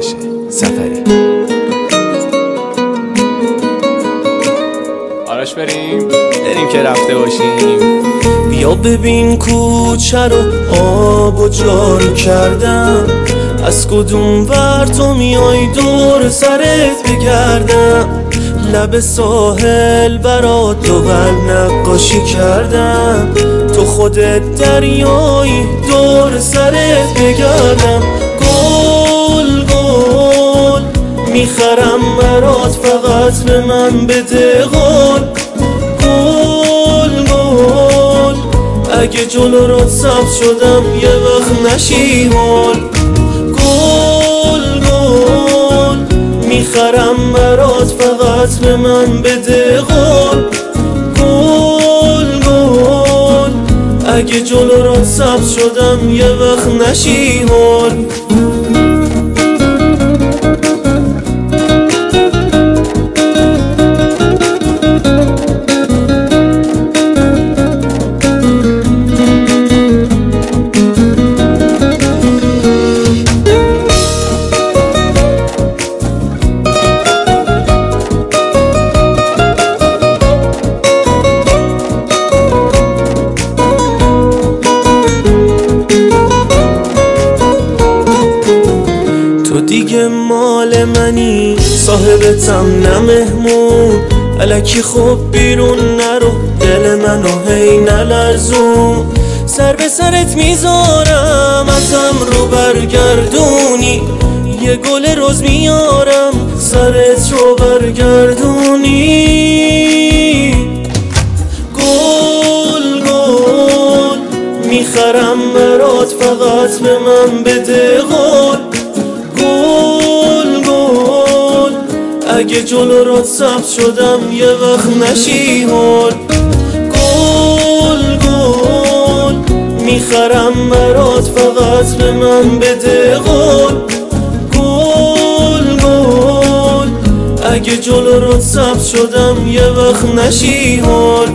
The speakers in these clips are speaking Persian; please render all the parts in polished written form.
باشه. سفری آراش بریم که رفته باشیم. بیا ببین کوچه رو آب و جار کردم، از کدوم ور تو میای دور سرت بگردم. لب ساحل برات دوبل نقاشی کردم، تو خودت دریایی دور سرت بگردم. گل گل میخرم برات، فقط به من بده قول. گل گل اگه جلو رات سبز شدم یه وقت نشی هول. گل گل میخرم برات، فقط به من بده قول. گل گل اگه جلو رات سبز شدم یه وقت نشی هول. دیگه مال منی، صاحبتم نه مهمون. الکی خوب بیرون نرو، دل منو هی نلرزون. سر به سرت میذارم ازم رو برگردونی، یه گل روز میارم سرت رو برگردونی. گل گل میخرم برات، فقط به من بده قول. گل گل اگه جلو رات سبز شدم یه وقت نشی هول. گل گل میخرم برات، فقط به من بده قول. گل گل اگه جلو رات سبز شدم یه وقت نشی هول.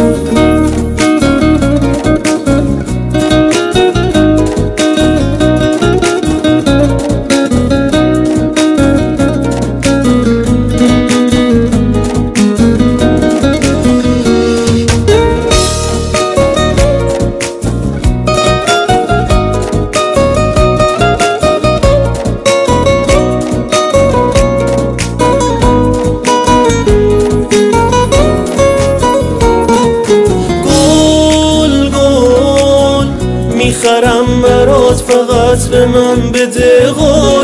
میخرم برات، فقط به من بده قول.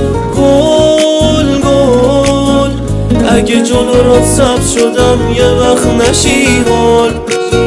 گل گل اگه جلو رات سبز شدم یه وقت نشی هول.